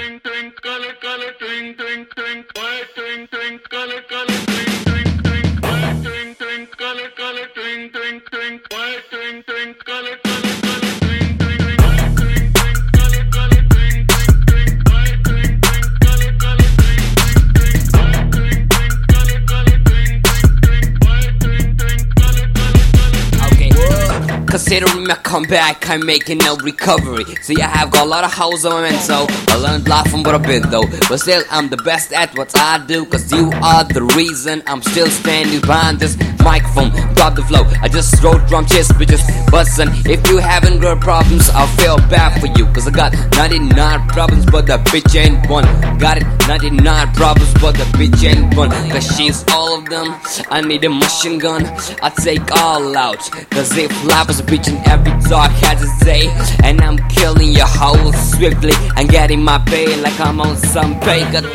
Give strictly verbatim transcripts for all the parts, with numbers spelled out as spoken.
Considering my comeback, I'm making no recovery. See, I have got a lot of holes on my mental. I learned a lot from what I've been though. But still, I'm the best at what I do. Cause you are the reason I'm still standing behind this microphone. Drop the flow, I just wrote drum chest bitches bustin'. If you haven't got problems, I'll feel bad for you. Cause I got ninety-nine problems, but the bitch ain't one. Got it, ninety-nine problems, but the bitch ain't one. Cause she's all of them. I need a machine gun, I take all out. Cause if life was a bitch and every dog has its day, and I'm killing your whole swiftly and getting my pay like I'm on some bacon.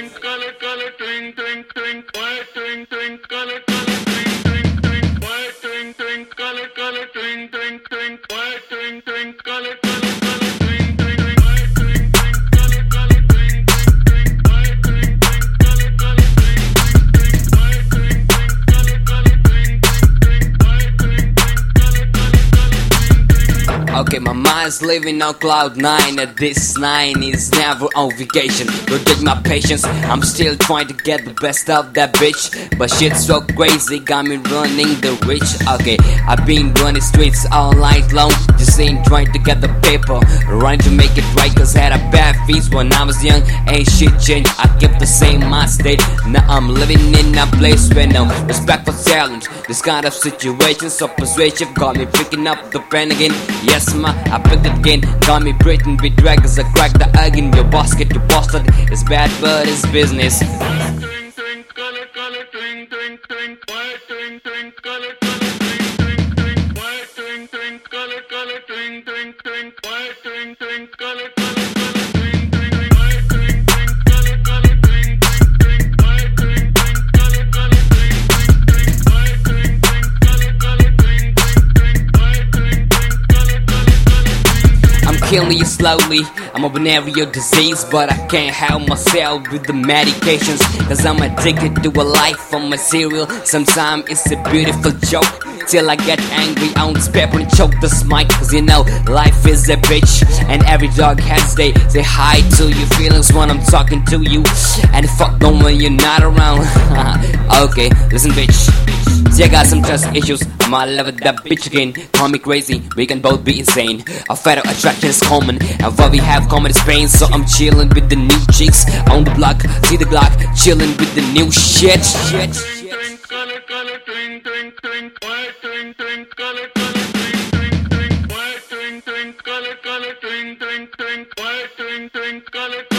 Okay, my mind's living on cloud nine. And this nine is never on vacation. Don't judge my patience, I'm still trying to get the best of that bitch. But shit's so crazy, got me running the rich. Okay, I've been running streets all night long, just ain't trying to get the paper, trying to make it right. Cause I had a bad feast when I was young, ain't shit changed, I kept the same mind state. Now I'm living in a place where no respect for talent. This kind of situation so persuasive, got me picking up the pen again. Yes ma, I picked it again. Got me breathing with dragons, I cracked the egg in your basket. You busted, it's bad but it's business. Killing you slowly, I'm a venereal disease, but I can't help myself with the medications. Cause I'm addicted to a life on my cereal. Sometimes it's a beautiful joke, till I get angry, I won't spare and choke this mic. Cause you know, life is a bitch, and every dog has day. Say hi to your feelings when I'm talking to you, and fuck them when you're not around. Okay, listen bitch, see I got some trust issues, I'm all over that bitch again. Call me crazy, we can both be insane. Our fatal attraction is common, and what we have common is pain. So I'm chilling with the new chicks on the block, see the Glock, chilling with the new shit, shit, shit.